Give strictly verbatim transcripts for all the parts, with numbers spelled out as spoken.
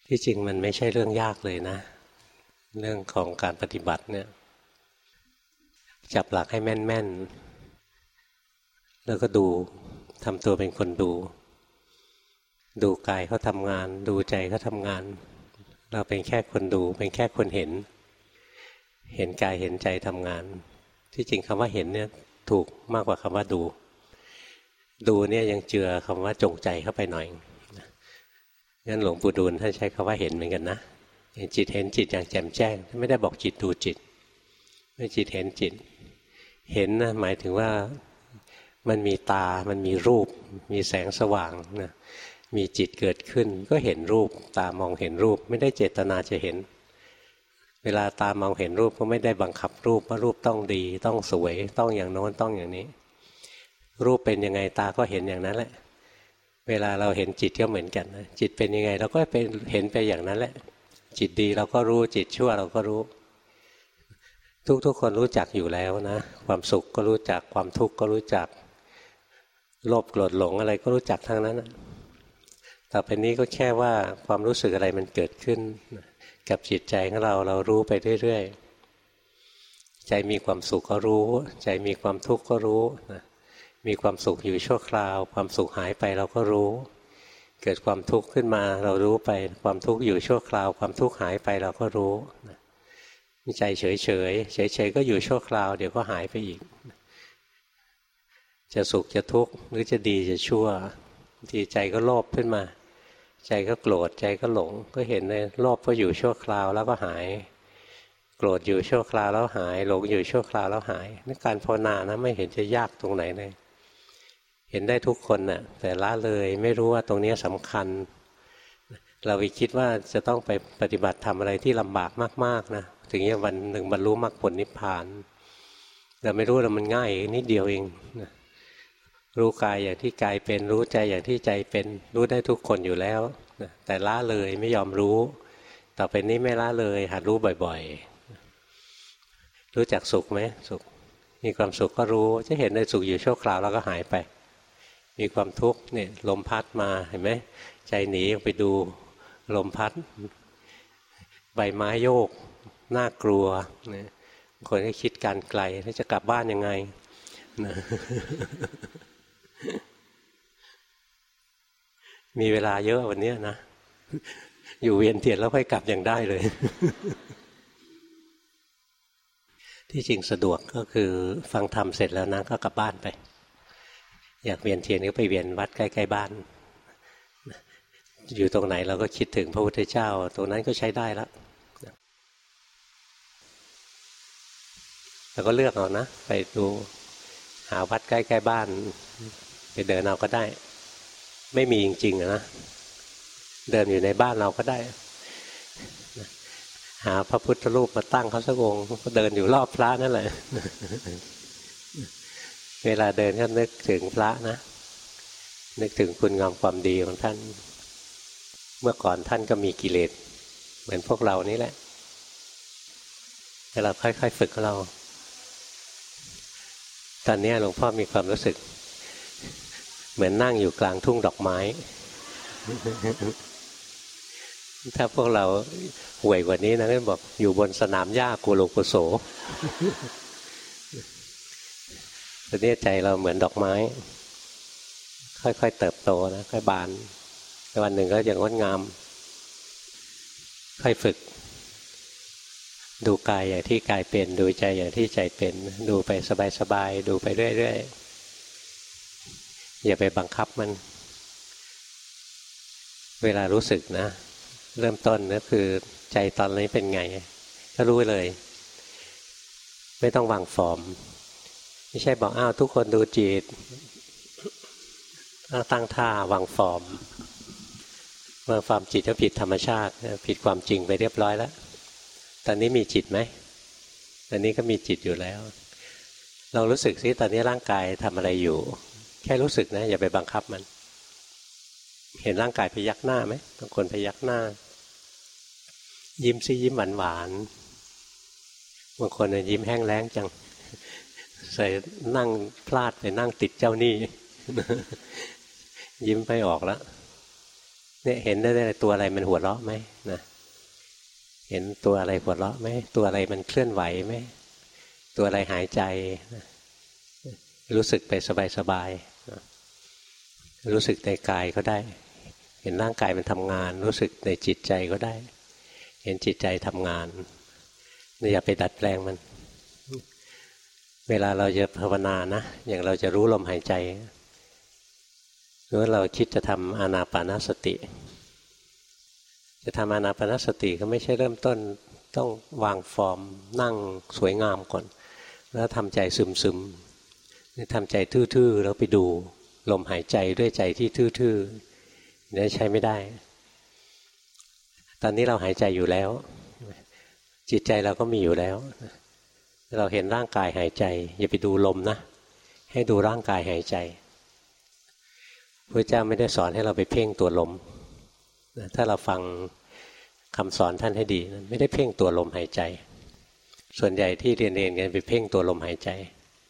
ที่จริงมันไม่ใช่เรื่องยากเลยนะเรื่องของการปฏิบัติเนี่ยจับหลักให้แม่นๆแล้วก็ดูทำตัวเป็นคนดูดูกายเขาทำงานดูใจเขาทำงานเราเป็นแค่คนดูเป็นแค่คนเห็นเห็นกายเห็นใจทำงานที่จริงคำว่าเห็นเนี่ยถูกมากกว่าคำว่าดูดูเนี่ยยังเจือคำว่าจงใจเข้าไปหน่อยงั้นหลวงปู่ดูลท่านใช้คำว่าเห็นเหมือนกันนะอย่างจิตเห็นจิตอย่างแจ่มแจ้งไม่ได้บอกจิตดูจิตไม่จิตเห็นจิตเห็นนะหมายถึงว่ามันมีตามันมีรูปมีแสงสว่างนะมีจิตเกิดขึ้นก็เห็นรูปตามองเห็นรูปไม่ได้เจตนาจะเห็นเวลาตามองเห็นรูปก็ไม่ได้บังคับรูปว่ารูปต้องดีต้องสวยต้องอย่างโน้นต้องอย่างนี้รูปเป็นยังไงตาก็เห็นอย่างนั้นแหละเวลาเราเห็นจิตก็เหมือนกันนะจิตเป็นยังไงเราก็เป็นเห็นไปอย่างนั้นแหละจิตดีเราก็รู้จิตชั่วเราก็รู้ทุกๆคนรู้จักอยู่แล้วนะความสุขก็รู้จักความทุกข์ก็รู้จักโลภโกรธหลงอะไรก็รู้จักทั้งนั้นนะต่อไปนี้ก็แค่ว่าความรู้สึกอะไรมันเกิดขึ้นกับจิตใจของเราเรารู้ไปเรื่อยๆใจมีความสุขก็รู้ใจมีความทุกข์ก็รู้นะมีความสุขอยู่ชั่วคราวความสุขหายไปเราก็รู้เกิดความทุกข์ขึ้นมาเรารู้ไปความทุกข์อยู่ชั่วคราวความทุกข์หายไปเราก็รู้ใจเฉยเฉยเฉยเฉยก็อยู่ชั่วคราวเดี๋ยวก็หายไปอีกจะสุขจะทุกข์หรือจะดีจะชั่วทีใจก็โลภขึ้นมาใจก็โกรธใจก็หลงก็เห็นเลยโลภก็อยู่ชั่วคราวแล้วก็หายโกรธอยู่ชั่วคราวแล้วหายหลงอยู่ชั่วคราวแล้วหายนี่การภาวนานะไม่เห็นจะยากตรงไหนเลยเห็นได้ทุกคนน่ะแต่ละเลยไม่รู้ว่าตรงนี้สำคัญเราไปคิดว่าจะต้องไปปฏิบัติทำอะไรที่ลำบากมากๆนะถึงจะวันหนึ่งบรรลุมรรคผลนิพพานเราไม่รู้แล้วมันง่ายนิดเดียวเองนะรู้กายอย่างที่กายเป็นรู้ใจอย่างที่ใจเป็นรู้ได้ทุกคนอยู่แล้วนะแต่ละเลยไม่ยอมรู้ต่อไปนี้ไม่ละเลยหัดรู้บ่อยๆรู้จักสุขไหมสุขมีความสุขก็รู้จะเห็นในสุขอยู่ชั่วคราวแล้วก็หายไปมีความทุกข์เนี่ยลมพัดมาเห็นไหมใจหนีไปดูลมพัดใบไม้โยกน่ากลัวนะคนก็คิดการไกลแล้วจะกลับบ้านยังไงนะมีเวลาเยอะวันนี้นะอยู่เวียนเทียนแล้วค่อยกลับยังได้เลยที่จริงสะดวกก็คือฟังธรรมเสร็จแล้วนะก็กลับบ้านไปอยากเวียนเทียนก็ไปเวียนวัดใกล้ๆบ้านอยู่ตรงไหนเราก็คิดถึงพระพุทธเจ้าตรงนั้นก็ใช้ได้แล้วเราก็เลือกเอานะไปดูหาวัดใกล้ๆบ้านไปเดินเอาก็ได้ไม่มีจริงๆนะเดินอยู่ในบ้านเราก็ได้หาพระพุทธรูปมาตั้งเขาสักองค์ก็เดินอยู่รอบพระนั่นแหละเวลาเดินก็นึกถึงพระนะนึกถึงคุณงามความดีของท่านเมื่อก่อนท่านก็มีกิเลสเหมือนพวกเรานี่แหละแต่เราค่อยๆฝึกเราตอนนี้หลวงพ่อมีความรู้สึกเหมือนนั่งอยู่กลางทุ่งดอกไม้ถ้าพวกเราห่วยกว่านี้นะก็บอกอยู่บนสนามหญ้ากุโลกุโสตอนนี้ใจเราเหมือนดอกไม้ค่อยๆเติบโตนะค่อยบานวันหนึ่งก็จะงดงามค่อยฝึกดูกายอย่างที่กายเป็นดูใจอย่างที่ใจเป็นดูไปสบายๆดูไปเรื่อยๆอย่าไปบังคับมันเวลารู้สึกนะเริ่มต้นก็คือใจตอนนี้เป็นไงก็รู้เลยไม่ต้องวางฟอร์มไม่ใช่บอกอ้าวทุกคนดูจิตตั้งท่าวางฟอร์มวางฟอร์มจิตก็ผิดธรรมชาติผิดความจริงไปเรียบร้อยแล้วตอนนี้มีจิตไหมตอนนี้ก็มีจิตอยู่แล้วลองรู้สึกซิตอนนี้ร่างกายทำอะไรอยู่แค่รู้สึกนะอย่าไปบังคับมันเห็นร่างกายพยักหน้าไหมบางคนพยักหน้ายิ้มซิยิ้มหวานหวานบางคนยิ้มแห้งแล้งจังใส่นั่งพลาดไปนั่งติดเจ้าหนี้ยิ้มไปออกแล้วเนี่ยเห็นได้เลยตัวอะไรมันหัวเราะไหมนะเห็นตัวอะไรหัวเราะไหมตัวอะไรมันเคลื่อนไหวไหมตัวอะไรหายใจนะรู้สึกไปสบายๆนะรู้สึกในกายก็ได้เห็นร่างกายมันทำงานรู้สึกในจิตใจก็ได้เห็นจิตใจทำงานอย่าไปดัดแปลงมันเวลาเราจะภาวนานะอย่างเราจะรู้ลมหายใจหรือว่าเราคิดจะทำอานาปานสติจะทำอานาปานสติก็ไม่ใช่เริ่มต้นต้องวางฟอร์มนั่งสวยงามก่อนแล้วทำใจซึมๆนี่ทำใจทื่อๆแล้วไปดูลมหายใจด้วยใจที่ทื่อๆนี่ใช้ไม่ได้ตอนนี้เราหายใจอยู่แล้วจิตใจเราก็มีอยู่แล้วเราเห็นร่างกายหายใจอย่าไปดูลมนะให้ดูร่างกายหายใจพระเจ้าไม่ได้สอนให้เราไปเพ่งตัวลมถ้าเราฟังคำสอนท่านให้ดีไม่ได้เพ่งตัวลมหายใจส่วนใหญ่ที่เรียนเรียนกันไปเพ่งตัวลมหายใจ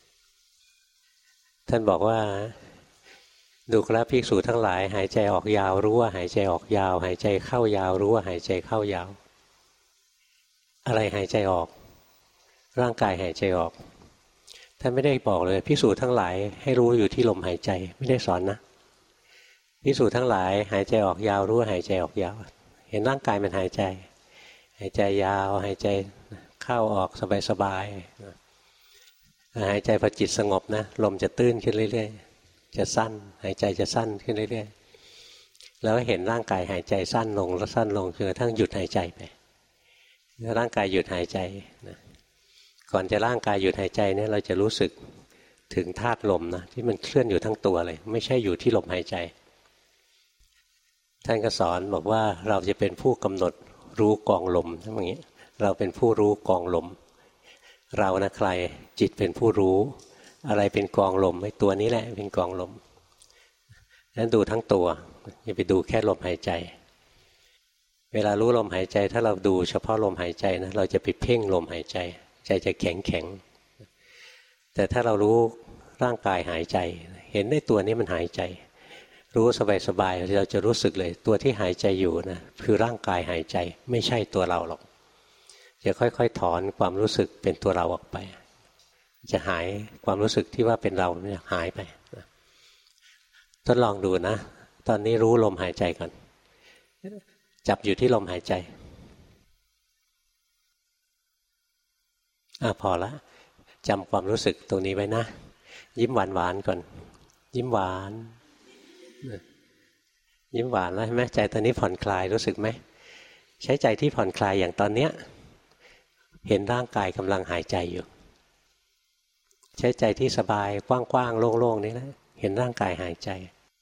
ท่านบอกว่าดูกราภิกษุทั้งหลายหายใจออกยาวรู้ว่าหายใจออกยาวหายใจเข้ายาวรู้ว่าหายใจเข้ายาวอะไรหายใจออกร่างกายหายใจออกท่านไม่ได้บอกเลยภิกษุทั้งหลายให้รู้อยู่ที่ลมหายใจไม่ได้สอนนะภิกษุทั้งหลายหายใจออกยาวรู้ว่าหายใจออกยาวเห็นร่างกายมันหายใจหายใจยาวหายใจเข้าออกสบายๆหายใจพอจิตสงบนะลมจะตื้นขึ้นเรื่อยๆจะสั้นหายใจจะสั้นขึ้นเรื่อยๆแล้วเห็นร่างกายหายใจสั้นลงแล้วสั้นลงจนกระทั่งหยุดหายใจไปแล้วร่างกายหยุดหายใจนะก่อนจะร่างกายหยุดหายใจเนี่ยเราจะรู้สึกถึงธาตุลมนะที่มันเคลื่อนอยู่ทั้งตัวเลยไม่ใช่อยู่ที่ลมหายใจท่านก็สอนบอกว่าเราจะเป็นผู้กำหนดรู้กองลมทั้งอย่างนี้เราเป็นผู้รู้กองลมเรานะใครจิตเป็นผู้รู้อะไรเป็นกองลมไอ้ตัวนี้แหละเป็นกองลมนั้นดูทั้งตัวอย่าไปดูแค่ลมหายใจเวลารู้ลมหายใจถ้าเราดูเฉพาะลมหายใจนะเราจะไปเพ่งลมหายใจใจจะแข็งแข็งแต่ถ้าเรารู้ร่างกายหายใจเห็นได้ตัวนี้มันหายใจรู้สบายๆเราจะรู้สึกเลยตัวที่หายใจอยู่นะคือร่างกายหายใจไม่ใช่ตัวเราหรอกจะค่อยๆถอนความรู้สึกเป็นตัวเราออกไปจะหายความรู้สึกที่ว่าเป็นเราเนี่ยหายไปทดลองดูนะตอนนี้รู้ลมหายใจก่อนจับอยู่ที่ลมหายใจอ่ะพอละจำความรู้สึกตรงนี้ไว้นะยิ้มหวานๆก่อนยิ้มหวานยิ้มหวานแล้วใช่ไหมใจตอนนี้ผ่อนคลายรู้สึกไหมใช้ใจที่ผ่อนคลายอย่างตอนเนี้ยเห็นร่างกายกำลังหายใจอยู่ใช้ใจที่สบายกว้างๆโล่งๆนี่นะเห็นร่างกายหายใจ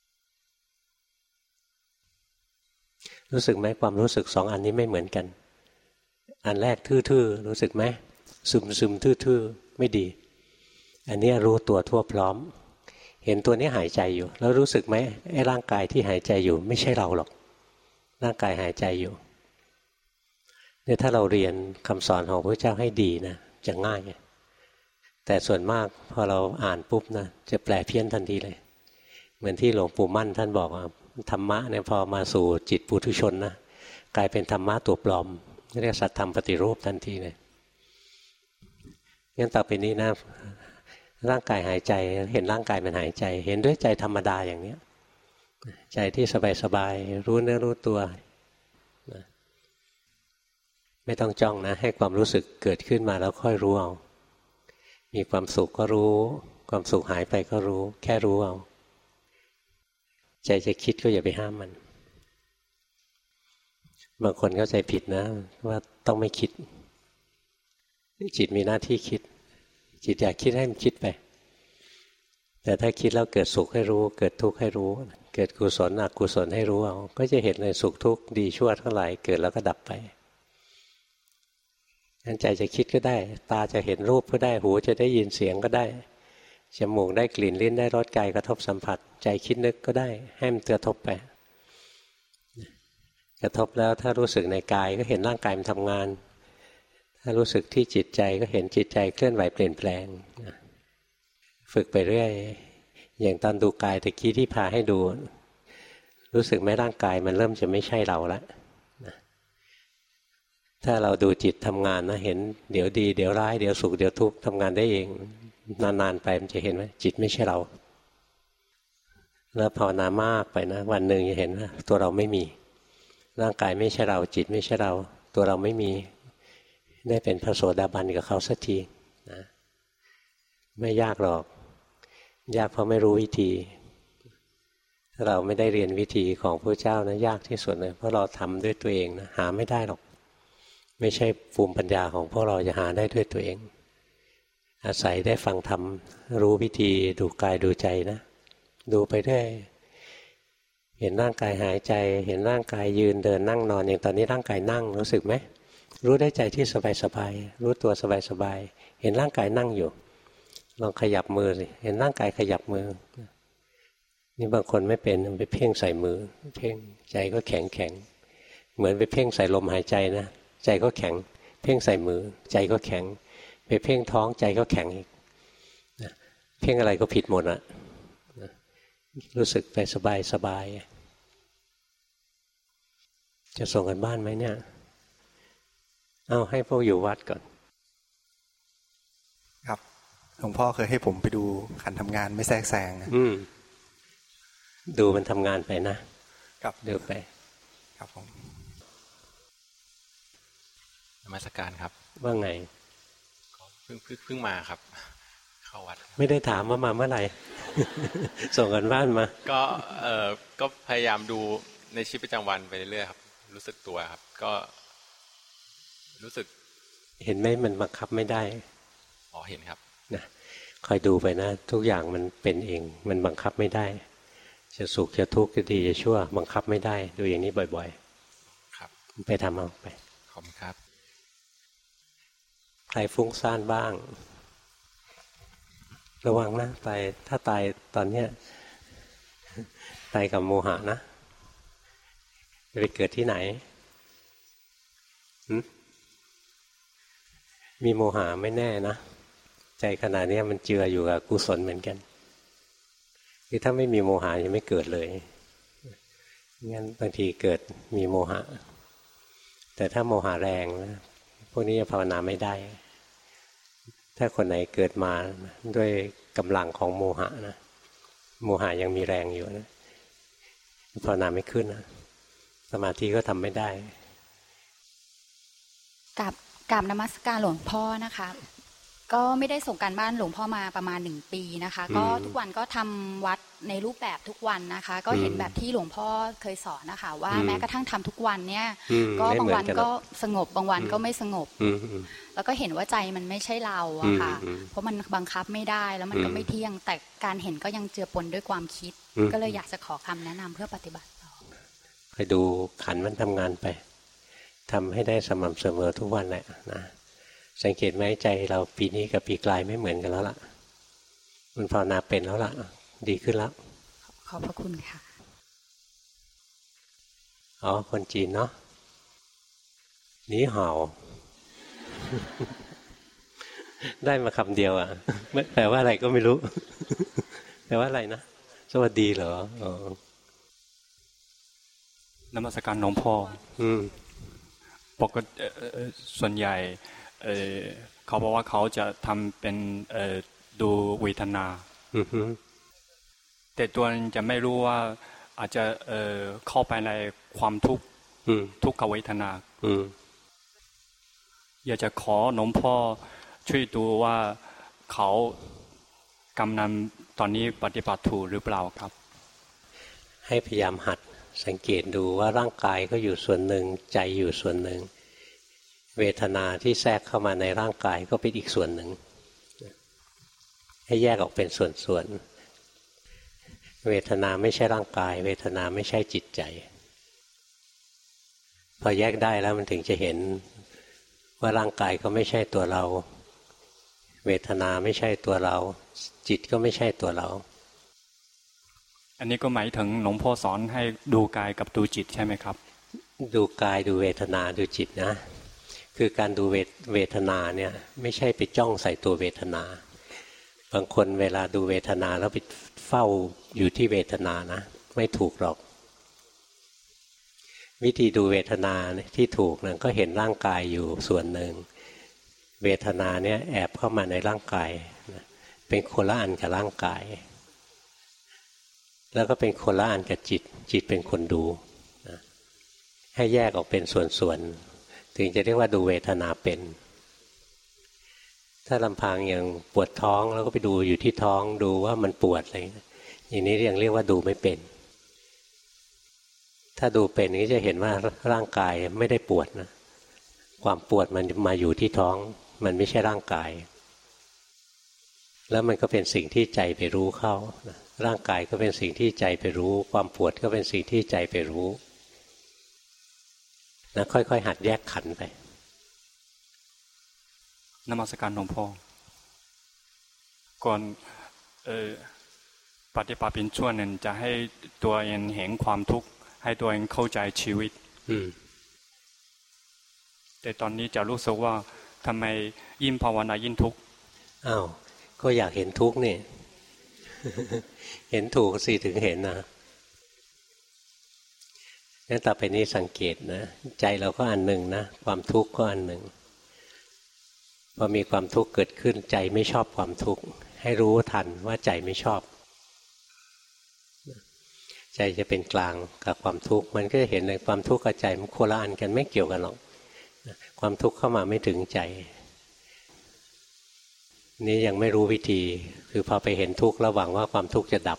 รู้สึกไหมความรู้สึกสองอันนี้ไม่เหมือนกันอันแรกทื่อๆรู้สึกไหมซึมๆทื่อๆไม่ดีอันนี้รู้ตัวทั่วพร้อมเห็นตัวนี้หายใจอยู่แล้วรู้สึกไหมไอ้ร่างกายที่หายใจอยู่ไม่ใช่เราหรอกร่างกายหายใจอยู่เนี่ยถ้าเราเรียนคำสอนของพระเจ้าให้ดีนะจะง่ายแต่ส่วนมากพอเราอ่านปุ๊บนะจะแปลเพี้ยนทันทีเลยเหมือนที่หลวงปู่มั่นท่านบอกว่าธรรมะเนี่ยพอมาสู่จิตปุถุชนนะกลายเป็นธรรมะตัวปลอมเรียกสัตธรรมปฏิรูปทันทีเลยงั้นต่อไปนี้นะร่างกายหายใจเห็นร่างกายมันหายใจเห็นด้วยใจธรรมดาอย่างนี้ใจที่สบายๆรู้เนื้อรู้ตัวนะไม่ต้องจ้องนะให้ความรู้สึกเกิดขึ้นมาแล้วค่อยรู้เอามีความสุขก็รู้ความสุขหายไปก็รู้แค่รู้เอาใจจะคิดก็อย่าไปห้ามมันบางคนเข้าใจผิดนะว่าต้องไม่คิดจิตมีหน้าที่คิดจิตอยากคิดให้มันคิดไปแต่ถ้าคิดแล้วเกิดสุขให้รู้เกิดทุกข์ให้รู้เกิดกุศลอกุศลให้รู้เอาก็จะเห็นเลยสุขทุกข์ดีชั่วทั้งหลายเกิดแล้วก็ดับไปงั้นใจจะคิดก็ได้ตาจะเห็นรูปก็ได้หูจะได้ยินเสียงก็ได้จมูกได้กลิ่นลิ้นได้รสกายกระทบสัมผัสใจคิดนึกก็ได้ให้มันกระทบไปกระทบแล้วถ้ารู้สึกในกายก็เห็นร่างกายมันทำงานถ้ารู้สึกที่จิตใจก็เห็นจิตใจเคลื่อนไหวเปลี่ยนแปลงฝึกไปเรื่อยอย่างตอนดูกายตะกี้ที่พาให้ดูรู้สึกไหมร่างกายมันเริ่มจะไม่ใช่เราแล้วนะถ้าเราดูจิตทำงานนะเห็นเดี๋ยวดีเดี๋ยวร้ายเดี๋ยวสุขเดี๋ยวทุกข์ทำงานได้เองนานๆไปมันจะเห็นว่าจิตไม่ใช่เราแล้วภาวนามากไปนะวันหนึ่งจะเห็นว่าตัวเราไม่มีร่างกายไม่ใช่เราจิตไม่ใช่เราตัวเราไม่มีได้เป็นพระโสดาบันกับเขาสักทีนะไม่ยากหรอกยากเพราะไม่รู้วิธีถ้าเราไม่ได้เรียนวิธีของพระเจ้านะยากที่สุดเลยเพราะเราทำด้วยตัวเองนะหาไม่ได้หรอกไม่ใช่ภูมิปัญญาของพวกเราจะหาได้ด้วยตัวเองอาศัยได้ฟังธรรมรู้วิธีดูกายดูใจนะดูไปเรื่อยเห็นร่างกายหายใจเห็นร่างกายยืนเดินนั่งนอนอย่างตอนนี้ร่างกายนั่งรู้สึกไหมรู้ได้ใจที่สบายๆรู้ตัวสบายๆเห็นร่างกายนั่งอยู่ลองขยับมือสิเห็นร่างกายขยับมือนี่บางคนไม่เป็นไปเพ่งใส่มือเพ่งใจก็แข็งแข็งเหมือนไปเพ่งใส่ลมหายใจนะใจก็แข็งเพ่งใส่มือใจก็แข็งไปเพ่งท้องใจก็แข็งอีกเพ่งอะไรก็ผิดหมดอะรู้สึกไปสบายสบายจะส่งกันบ้านไหมเนี่ยเอาให้พวกอยู่วัดก่อนครับหลวงพ่อเคยให้ผมไปดูขันทำงานไม่แทรกแซงอืมดูมันทำงานไปนะครับดูไปครับผมนมัสการครับว่าไงเพิ่งเพิ่งมาครับเข้าวัดไม่ได้ถามว่ามาเมื่อไหร่ ส่งกันบ้านมาก็เออก็พยายามดูในชีวิตประจำวันไปเรื่อยๆครับรู้สึกตัวครับก็รู้สึกเห็นไหมมันบังคับไม่ได้อ๋อเห็นครับนะคอยดูไปนะทุกอย่างมันเป็นเองมันบังคับไม่ได้จะสุขจะทุกข์จะดีจะชั่วบังคับไม่ได้ดูอย่างนี้บ่อยๆครับไปทำเอาไปขอบคุณครับใครฟุ้งซ่านบ้างระวังนะตายถ้าตายตอนเนี้ยตายกับโมหะนะไปเกิดที่ไหนมีโมหะไม่แน่นะใจขณะนี้มันเจืออยู่กับกุศลเหมือนกันคือถ้าไม่มีโมหะจะไม่เกิดเลยงั้นบางทีเกิดมีโมหะแต่ถ้าโมหะแรงนะพวกนี้จะภาวนาไม่ได้ถ้าคนไหนเกิดมาด้วยกำลังของโมหะนะโมหะยังมีแรงอยู่นะภาวนาไม่ขึ้นนะสมาธิก็ทำไม่ได้กับกับนมัสการหลวงพ่อนะคะก็ไม่ได้ส่งการบ้านหลวงพ่อมาประมาณหนึ่งปีนะคะก็ทุกวันก็ทำวัดในรูปแบบทุกวันนะคะก็เห็นแบบที่หลวงพ่อเคยสอนนะคะว่าแม้กระทั่งทำทุกวันเนี่ยก็บางวันก็สงบบางวันก็ไม่สงบแล้วก็เห็นว่าใจมันไม่ใช่เราอะค่ะเพราะมันบังคับไม่ได้แล้วมันก็ไม่เที่ยงแต่การเห็นก็ยังเจือปนด้วยความคิดก็เลยอยากจะขอคำแนะนำเพื่อปฏิบัติต่อไปดูขันมันทำงานไปทำให้ได้สม่ำเสมอทุกวันแหละนะสังเกตไหมใจเราปีนี้กับปีกลายไม่เหมือนกันแล้วล่ะมันภาวนาเป็นแล้วล่ะดีขึ้นแล้วขอบพระคุณค่ะอ๋อคนจีนเนาะนี่เห่า ได้มาคำเดียวอ่ะแปลว่าอะไรก็ไม่รู้ แปลว่าอะไรนะสวัสดีเหรออ๋อนมัสการหลวงพ่ออืมปกติส่วนใหญ่เออเขาบอกว่าเขาจะทำเป็นเออดูเวทนาแต่ตัวจะไม่รู้ว่าอาจจะเออเข้าไปในความทุกข์ทุกขเวทนาอยากจะขอหลวงพ่อช่วยดูว่าเขากำลังตอนนี้ปฏิบัติถูกหรือเปล่าครับให้พยายามหัดสังเกตดูว่าร่างกายก็อยู่ส่วนหนึ่งใจอยู่ส่วนหนึ่งเวทนาที่แทรกเข้ามาในร่างกายก็เป็นอีกส่วนหนึ่งให้แยกออกเป็นส่วนๆเวทนาไม่ใช่ร่างกายเวทนาไม่ใช่จิตใจพอแยกได้แล้วมันถึงจะเห็นว่าร่างกายก็ไม่ใช่ตัวเราเวทนาไม่ใช่ตัวเราจิตก็ไม่ใช่ตัวเราอันนี้ก็หมายถึงหลวงพ่อสอนให้ดูกายกับดูจิตใช่ไหมครับดูกายดูเวทนาดูจิตนะคือการดูเวทนาเนี่ยไม่ใช่ไปจ้องใส่ตัวเวทนาบางคนเวลาดูเวทนาแล้วไปเฝ้าอยู่ที่เวทนานะไม่ถูกหรอกวิธีดูเวทนาที่ถูกนะก็เห็นร่างกายอยู่ส่วนหนึ่งเวทนาเนี่ยแอบเข้ามาในร่างกายเป็นคนละอันกับร่างกายแล้วก็เป็นคนละอันกับจิตจิตเป็นคนดูนะให้แยกออกเป็นส่วนๆถึงจะเรียกว่าดูเวทนาเป็นถ้าลำพังอย่างปวดท้องแล้วก็ไปดูอยู่ที่ท้องดูว่ามันปวดอะไรอย่างนี้ยังเรียกว่าดูไม่เป็นถ้าดูเป็นก็จะเห็นว่าร่างกายไม่ได้ปวดนะความปวดมันมาอยู่ที่ท้องมันไม่ใช่ร่างกายแล้วมันก็เป็นสิ่งที่ใจไปรู้เข้านะร่างกายก็เป็นสิ่งที่ใจไปรู้ความปวดก็เป็นสิ่งที่ใจไปรู้นะค่อยๆหัดแยกขันธ์ไปนมัสการหลวงพ่อก่อนเอ่อปฏิบัติเป็นช่วงหนึ่งจะให้ตัวเองเห็นความทุกข์ให้ตัวเองเข้าใจชีวิตแต่ตอนนี้จะรู้สึกว่าทำไมยิ่งภาวนายิ่งทุกข์อ้าวก็อยากเห็นทุกข์นี่ เห็นถูกสิถึงเห็นนะงั้นต่อไปนี้สังเกตนะใจเราก็อันหนึ่งนะความทุกข์ก็อันหนึ่งพอมีความทุกข์เกิดขึ้นใจไม่ชอบความทุกข์ให้รู้ทันว่าใจไม่ชอบใจจะเป็นกลางกับความทุกข์มันก็จะเห็นในความทุกข์กับใจมันโคละอันกันไม่เกี่ยวกันหรอกความทุกข์เข้ามาไม่ถึงใจนี่ยังไม่รู้วิธีคือพอไปเห็นทุกข์แล้วหวังว่าความทุกข์จะดับ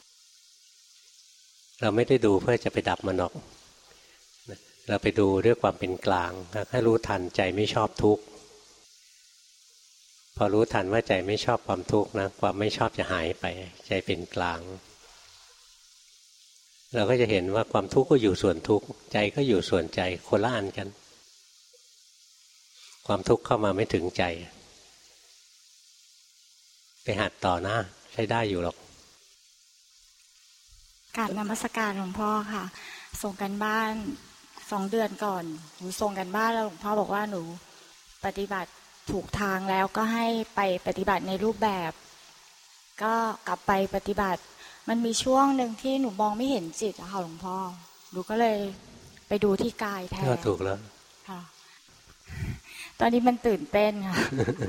เราไม่ได้ดูเพื่อจะไปดับมันหรอกเราไปดูด้วยความเป็นกลางให้รู้ทันใจไม่ชอบทุกข์พอรู้ทันว่าใจไม่ชอบความทุกข์นะความไม่ชอบจะหายไปใจเป็นกลางเราก็จะเห็นว่าความทุกข์ก็อยู่ส่วนทุกข์ใจก็อยู่ส่วนใจคนละอันกันความทุกข์เข้ามาไม่ถึงใจไปหัดต่อหน้าใช้ได้อยู่หรอกกราบนมัสการหลวงพ่อค่ะส่งกันบ้านสองเดือนก่อนหนูส่งกันบ้านแล้วหลวงพ่อบอกว่าหนูปฏิบัติถูกทางแล้วก็ให้ไปปฏิบัติในรูปแบบก็กลับไปปฏิบัติมันมีช่วงหนึ่งที่หนูมองไม่เห็นจิตอะค่ะหลวงพ่อหนูก็เลยไปดูที่กายแทนก็ถูกแล้วค่ะตอนนี้มันตื่นเต้นค่ะ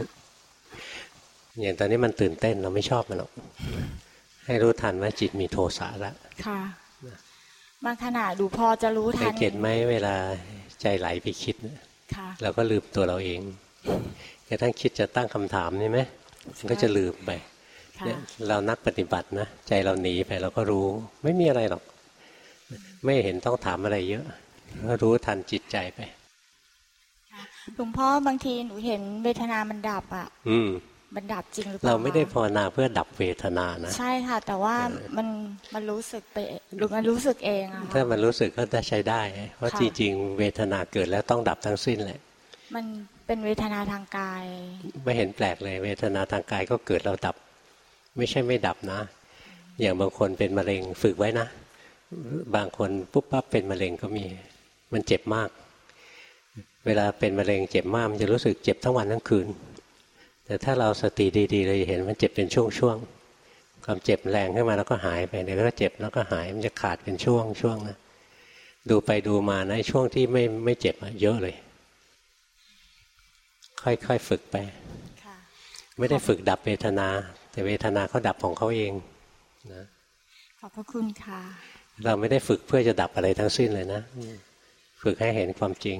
อย่างตอนนี้มันตื่นเต้นเราไม่ชอบมันหรอกให้รู้ทันว่าจิตมีโทสะแล้วค่ะบางขณะดูพอจะรู้ทันสังเกตไหมเวลาใจไหลไปคิดเราก็ลืมตัวเราเองกระทั่งคิดจะตั้งคำถามนี่ไหมมันก็จะลืมไปเนี่ยเรานักปฏิบัตินะใจเราหนีไปเราก็รู้ไม่มีอะไรหรอกไม่เห็นต้องถามอะไรเยอะก็รู้ทันจิตใจไปหลวงพ่อบางทีหนูเห็นเวทนามันดับอ่ะอืมมันดับจริงหรือเปล่าเราไม่ได้ภาวนาเพื่อดับเวทนานะใช่ค่ะแต่ว่ามันมันรู้สึกไปหรือมันรู้สึกเองอะถ้ามันรู้สึกก็ได้ใช้ได้เพราะจริงๆเวทนาเกิดแล้วต้องดับทั้งสิ้นแหละมันเป็นเวทนาทางกายไม่เห็นแปลกเลยเวทนาทางกายก็เกิดแล้วดับไม่ใช่ไม่ดับนะอย่างบางคนเป็นมะเร็งฝึกไว้นะบางคนปุ๊บปั๊บเป็นมะเร็งก็มีมันเจ็บมากเวลาเป็นมะเร็งเจ็บมากมันจะรู้สึกเจ็บทั้งวันทั้งคืนแต่ถ้าเราสติดีๆเราจะเห็นมันเจ็บเป็นช่วงๆความเจ็บแรงขึ้นมาแล้วก็หายไปเดี๋ยวก็เจ็บแล้วก็หายมันจะขาดเป็นช่วงช่วงนะดูไปดูมานะช่วงที่ไม่ไม่เจ็บเยอะเลยค่อยๆฝึกไปไม่ได้ฝึกดับเวทนาแต่เวทนาเขาดับของเขาเองนะขอบพระคุณค่ะเราไม่ได้ฝึกเพื่อจะดับอะไรทั้งสิ้นเลยนะฝึกให้เห็นความจริง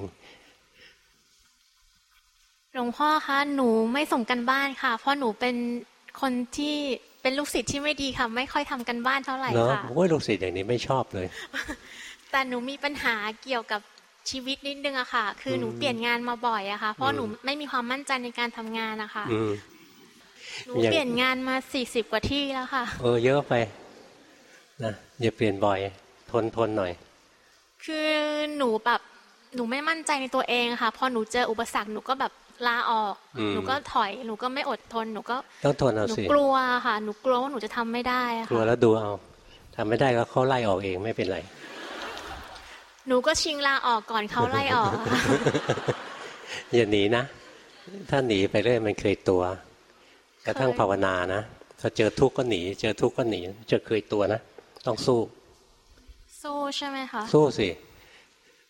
หลวงพ่อคะหนูไม่ส่งกันบ้านค่ะเพราะหนูเป็นคนที่เป็นลูกศิษย์ที่ไม่ดีค่ะไม่ค่อยทำกันบ้านเท่าไหร่ค่ะโอ้ยลูกศิษย์อย่างนี้ไม่ชอบเลยแต่หนูมีปัญหาเกี่ยวกับชีวิตนิดนึงอะค่ะคือหนูเปลี่ยนงานมาบ่อยอะค่ะเพราะหนูไม่มีความมั่นใจในการทำงานนะคะหนูเปลี่ยนงานมาสี่สิบกว่าที่แล้วค่ะเออเยอะไปนะอย่าเปลี่ยนบ่อยทนทนหน่อยคือหนูแบบหนูไม่มั่นใจในตัวเองค่ะพอหนูเจออุปสรรคหนูก็แบบลาออกหนูก็ถอยหนูก็ไม่อดทนหนูก็ต้องทนเอาสิหนูกลัวค่ะหนูกลัวว่าหนูจะทำไม่ได้ค่ะกลัวแล้วดูเอาทำไม่ได้ก็เขาไล่ออกเองไม่เป็นไรหนูก็ชิงลาออกก่อนเขาไล่ออกอย่าหนีนะถ้าหนีไปเรื่อยมันเคยตัวกระทั่งภาวนานะพอเจอทุกข์ก็หนีเจอทุกข์ก็หนีจะเคยตัวนะต้องสู้สู้ใช่ไหมคะสู้สิ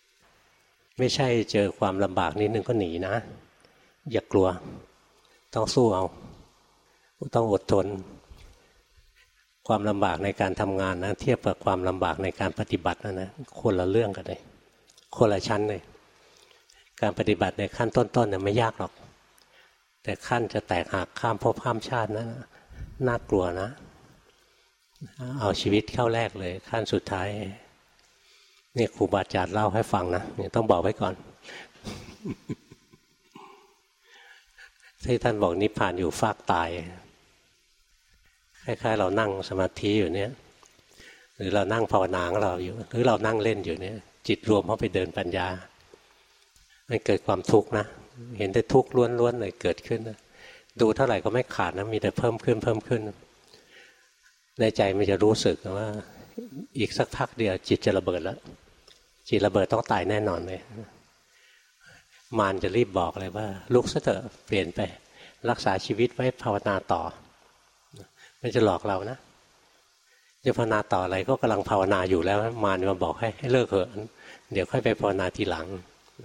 ไม่ใช่เจอความลำบากนิดนึงก็หนีนะอย่ากลัวต้องสู้เอาต้องอดทนความลำบากในการทำงานนะเทียบกับความลำบากในการปฏิบัตินะนะคนละเรื่องกันเลยคนละชั้นเลยการปฏิบัติในขั้นต้นๆเนี่ยไม่ยากหรอกแต่ขั้นจะแตกหักข้ามภพข้ามชาตินะน่ากลัวนะเอาชีวิตเข้าแรกเลยขั้นสุดท้ายนี่ครูบาอาจารย์เล่าให้ฟังนะนี่ต้องบอกไว้ก่อน ที่ท่านบอกนิพพานอยู่ฟากตายคล้ายๆเรานั่งสมาธิอยู่เนี่ยหรือเรานั่งภาวนาของเราอยู่หรือเรานั่งเล่นอยู่เนี่ยจิตรวมเข้าไปเดินปัญญามันเกิดความทุกข์นะเห็นแต่ทุกข์ล้วนๆเลยเกิดขึ้นนะดูเท่าไหร่ก็ไม่ขาดนะมีแต่เพิ่มขึ้นเพิ่มขึ้นในใจมันจะรู้สึกว่าอีกสักพักเดียวจิตจะระเบิดแล้วจิตระเบิดต้องตายแน่นอนเลยมารจะรีบบอกเลยว่าลุกซะเถอะเปลี่ยนไปรักษาชีวิตไว้ภาวนาต่อมันจะหลอกเรานะจะภาวนาต่ออะไรก็กำลังภาวนาอยู่แล้วมารมาบอกให้ให้เลิกเถอะเดี๋ยวค่อยไปภาวนาทีหลัง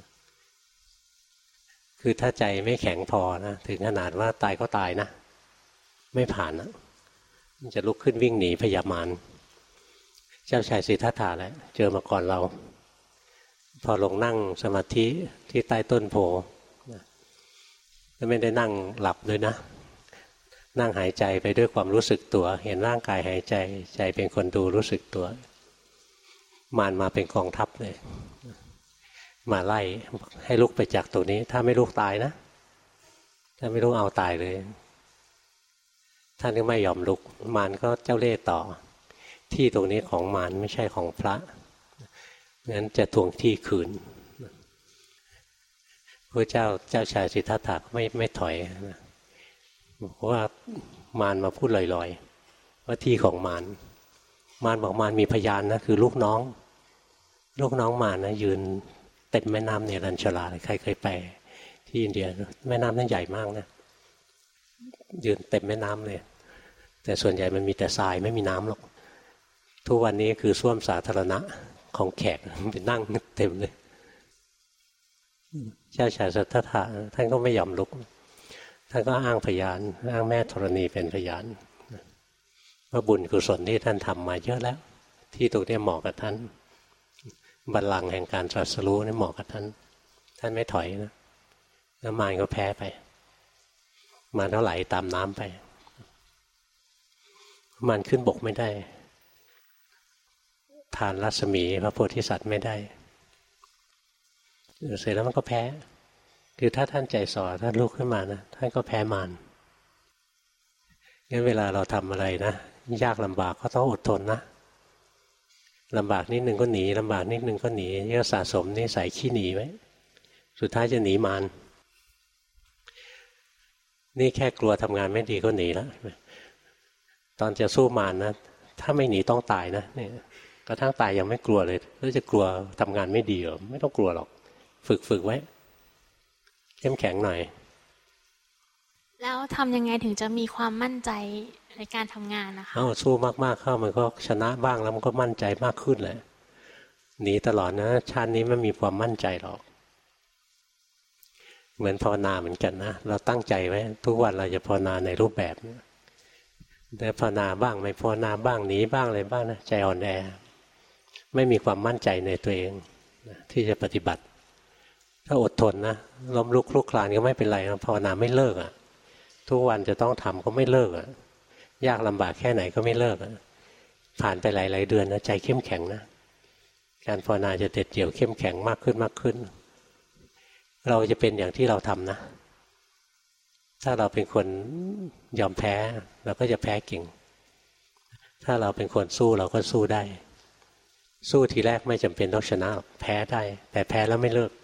คือถ้าใจไม่แข็งพอนะถึงขนาดว่าตายก็ตายนะไม่ผ่านนะมันจะลุกขึ้นวิ่งหนีพยามารเจ้าชายสิทธัตถะแหละเจอมาก่อนเราพอลงนั่งสมาธิที่ใต้ต้นโพแล้วไม่ได้นั่งหลับด้วยนะนั่งหายใจไปด้วยความรู้สึกตัวเห็นร่างกายหายใจใจเป็นคนดูรู้สึกตัวมารมาเป็นกองทัพเลยมาไล่ให้ลุกไปจากตรงนี้ถ้าไม่ลุกตายนะถ้าไม่ลุกเอาตายเลยท่านก็ไม่ยอมลุกมารก็เจ้าเล่ห์ต่อที่ตรงนี้ของมารไม่ใช่ของพระงั้นจะทวงที่คืนพระเจ้าเจ้าชายสิทธัตถะไม่ไม่ถอยนะเพราะว่ามารมาพูดลอยๆว่าที่ของมารมารบอกมารมีพยานนะคือลูกน้องลูกน้องมารนะยืนเต็มแม่น้ำเนรัญชราใครเคยไปที่อินเดียแม่น้ำนั้นใหญ่มากนะยืนเต็มแม่น้ำเลยแต่ส่วนใหญ่มันมีแต่ทรายไม่มีน้ำหรอกทุกวันนี้คือส้วมสาธารณะของแขกไปนั่งเต็มเลยเจ้าชายสิทธัตถะท่านก็ไม่ยอมลุกท่านก็อ้างพยานอ้างแม่ธรณีเป็นพยานว่าบุญกุศลที่ท่านทำมาเยอะแล้วที่ตรงนี้เหมาะกับท่านบัลลังก์แห่งการตรัสรู้นี่เหมาะกับท่านท่านไม่ถอยนะแล้วมารก็แพ้ไปมารก็ไหลตามน้ำไปมารขึ้นบกไม่ได้ทานรัศมีพระโพธิสัตว์ไม่ได้เสร็จแล้วมันก็แพ้คือถ้าท่านใจส่อท่านลุกขึ้นมานะท่านก็แพ้มารงั้นเวลาเราทำอะไรนะยากลำบากก็ต้องอดทนนะลำบากนิดนึงก็หนีลำบากนิดนึงก็หนีเยอะสะสมนิสัยขี้หนีไว้สุดท้ายจะหนีมารนี่แค่กลัวทำงานไม่ดีก็หนีแล้วตอนจะสู้มารนะถ้าไม่หนีต้องตายนะเนี่ยกระทั่งตายยังไม่กลัวเลยแล้วจะกลัวทำงานไม่ดีหรอไม่ต้องกลัวหรอกฝึกฝึกไว้เข้มแข็งหน่อยแล้วทำยังไงถึงจะมีความมั่นใจในการทำงานนะคะเอาสู้มากๆเข้ามันก็ชนะบ้างแล้วมันก็มั่นใจมากขึ้นแหละหนีตลอดนะชาตินี้ไม่มีความมั่นใจหรอกเหมือนภาวนาเหมือนกันนะเราตั้งใจไว้ทุกวันเราจะภาวนาในรูปแบบแต่ภาวนาบ้างไม่ภาวนาบ้างหนีบ้างอะไรบ้างนะใจอ่อนแอไม่มีความมั่นใจในตัวเองที่จะปฏิบัติถ้าอดทนนะล้มลุกคลุกคลานก็ไม่เป็นไรนะภาวนาไม่เลิกอ่ะทุกวันจะต้องทำก็ไม่เลิกอ่ะยากลำบากแค่ไหนก็ไม่เลิกอ่ะผ่านไปหลายๆเดือนนะใจเข้มแข็งนะการภาวนาจะเด็ดเดี่ยวเข้มแข็งมากขึ้นมากขึ้นเราจะเป็นอย่างที่เราทำนะถ้าเราเป็นคนยอมแพ้เราก็จะแพ้เก่งถ้าเราเป็นคนสู้เราก็สู้ได้สู้ทีแรกไม่จำเป็นต้องชนะแพ้ได้แต่แพ้แล้วไม่เลิก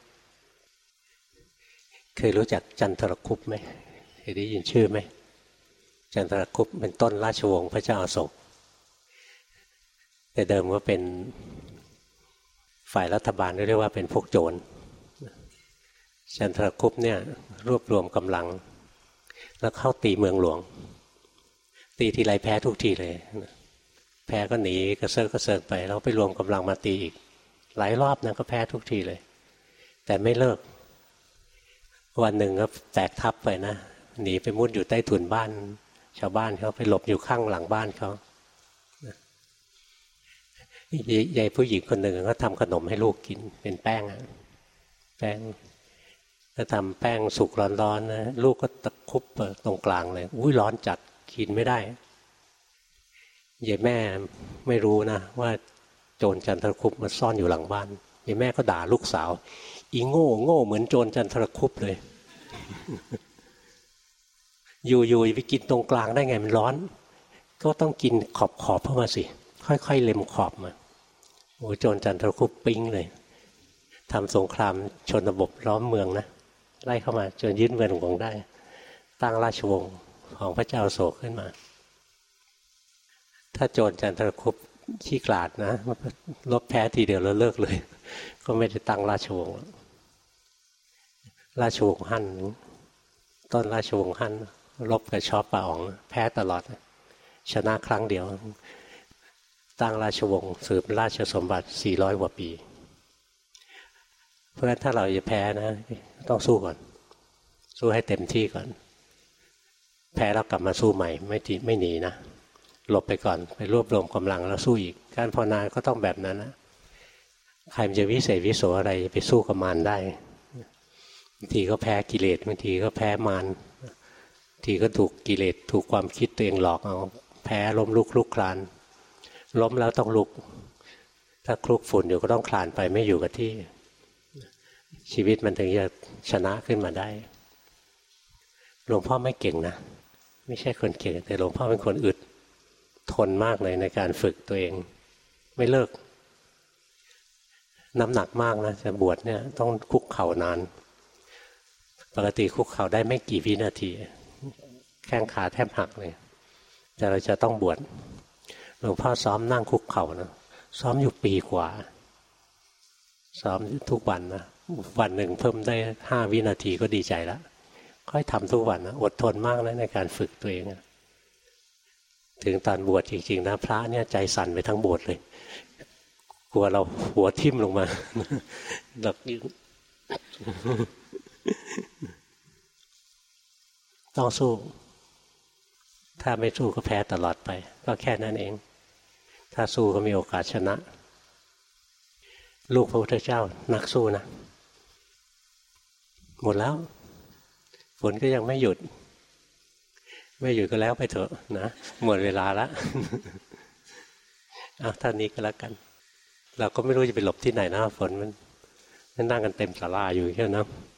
เคยรู้จักจันทรคุปไหมเคยได้ยินชื่อไหมจันทรคุปเป็นต้นราชวงศ์พระเจ้าอโศกแต่เดิมก็เป็นฝ่ายรัฐบาลเรียกว่าเป็นพวกโจรจันทรคุปเนี่ยรวบรวมกำลังแล้วเข้าตีเมืองหลวงตีทีไรแพ้ทุกทีเลยแพ้ก็หนีกระเซิร์กกระเซิร์กไปแล้วไปรวมกำลังมาตีอีกหลายรอบนะก็แพ้ทุกทีเลยแต่ไม่เลิกวันหนึ่งก็แตกทับไปนะหนีไปมุดอยู่ใต้ถุนบ้านชาวบ้านเขาไปหลบอยู่ข้างหลังบ้านเขายายผู้หญิงคนหนึ่งก็ทำขนมให้ลูกกินเป็นแป้งแป้งถ้าทำแป้งสุกร้อนๆนะลูกก็ตะคุบตรงกลางเลยอุ้ยร้อนจัดกินไม่ได้ยายแม่ไม่รู้นะว่าโจรจันทรคุปมาซ่อนอยู่หลังบ้านยายแม่ก็ด่าลูกสาวอีโง่โง่เหมือนโจรจันทรคุปเลย อยู่ๆไปกินตรงกลางได้ไงมันร้อนก็ต้องกินขอบขอบเข้ามาสิค่อยๆเล็มขอบมาโอ้โจรจันทรคุปปิ้งเลยทำสงครามชนบทล้อมเมืองนะไล่เข้ามาจนยึดเมืองหลวงได้ตั้งราชวงศ์ของพระเจ้าโศกขึ้นมาถ้าโจรจันทรคุปขี้กลาดนะลบแพ้ทีเดียวแล้วเลิกเลยก็ไม่ได้ตั้งราชวงศ์ราชวงศ์ฮั่นต้นราชวงศ์ฮั่นลบกับชอปปาอ๋องแพ้ตลอดชนะครั้งเดียวตั้งราชวงศ์สืบราชสมบัติสี่ร้อยกว่าปีเพราะฉะนั้นถ้าเราจะแพ้นะต้องสู้ก่อนสู้ให้เต็มที่ก่อนแพ้แล้วกลับมาสู้ใหม่ไม่ทีไม่หนีนะหลบไปก่อนไปรวบรวมกำลังแล้วสู้อีกการภาวนาก็ต้องแบบนั้นนะใครมันจะวิเศษวิโสอะไรไปสู้กับมารได้บางทีก็แพ้กิเลสบางทีก็แพ้มารบางทีก็ถูกกิเลสถูกความคิดตัวเองหลอกเอาแพ้ล้มลุกลุกคลานล้มแล้วต้องลุกถ้าคลุกฝุ่นอยู่ก็ต้องคลานไปไม่อยู่กับที่ชีวิตมันถึงจะชนะขึ้นมาได้หลวงพ่อไม่เก่งนะไม่ใช่คนเก่งแต่หลวงพ่อเป็นคนอึดทนมากเลยในการฝึกตัวเองไม่เลิกน้ำหนักมากนะจะบวชเนี่ยต้องคุกเข่านานปกติคุกเข่าได้ไม่กี่วินาทีแข้งขาแทบหักเลยแต่เราจะต้องบวชหลวงพ่อซ้อมนั่งคุกเข่านะซ้อมอยู่ปีกว่าซ้อมทุกวันนะวันหนึ่งเพิ่มได้ห้าวินาทีก็ดีใจแล้วค่อยทำทุกวันนะอดทนมากนะในการฝึกตัวเองถึงตอนบวชจริงๆนะพระเนี่ยใจสั่นไปทั้งโบสถ์เลยกลัวเราหัวทิ่มลงมาหลับยืนต้องสู้ถ้าไม่สู้ก็แพ้ตลอดไปก็แค่นั้นเองถ้าสู้ก็มีโอกาสชนะลูกพระพุทธเจ้านักสู้นะหมดแล้วฝนก็ยังไม่หยุดไม่หยุดก็แล้วไปเถอะนะหมดเวลาแล้วเอาท่านนี้ก็แล้วกันเราก็ไม่รู้จะไปหลบที่ไหนนะฝนมันนั่งกันเต็มศาลาอยู่แค่นั้น